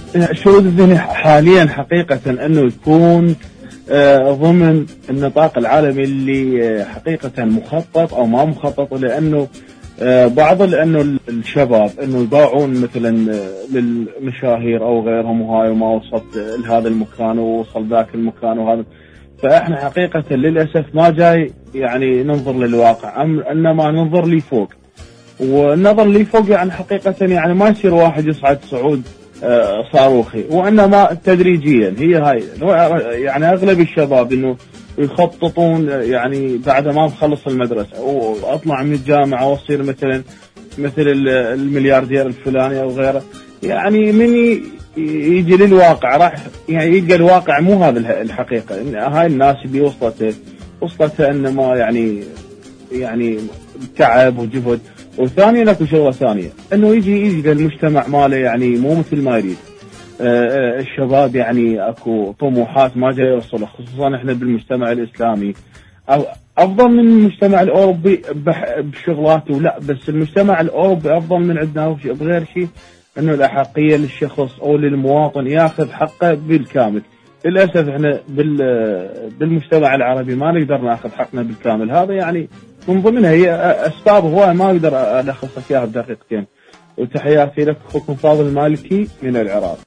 الشذوذ الذهني حاليا حقيقة انه يكون ضمن النطاق العالمي اللي حقيقة مخطط او ما مخطط، لانه لانه الشباب انه يباعون مثلا للمشاهير او غيرهم، وهاي وما وصلت لهذا المكان ووصل ذاك المكان وهذا. فاحنا حقيقة للاسف ما جاي يعني ننظر للواقع، انما ننظر لي فوق، والنظر لي فوق يعني حقيقة يعني ما يصير واحد يصعد صعود صاروخي، وانما تدريجيا. هي هاي يعني اغلب الشباب انه يخططون يعني بعد ما بخلص المدرسة واطلع من الجامعة واصير مثل الملياردير الفلاني او غيره. يعني من يجي للواقع راح يعني يلقى الواقع مو هذا الحقيقة. هاي الناس اللي وصلت انما يعني تعب وجهد. وثانيا اكو شغله ثانيه، انه يجي المجتمع ماله يعني مو مثل ما يريد. الشباب يعني اكو طموحات ما جاي يوصل، خصوصا احنا بالمجتمع الاسلامي افضل من المجتمع الاوروبي بشغلاته. لا بس المجتمع الاوروبي افضل من عندنا بغير شيء، انه الاحقيه للشخص او للمواطن ياخذ حقه بالكامل. للاسف احنا بالمجتمع العربي ما نقدر ناخذ حقنا بالكامل. هذا يعني من ضمنها هي اسباب هو ما اقدر الخص لك اياها بدقيقتين. وتحياتي لك اخوكم فاضل المالكي من العراق.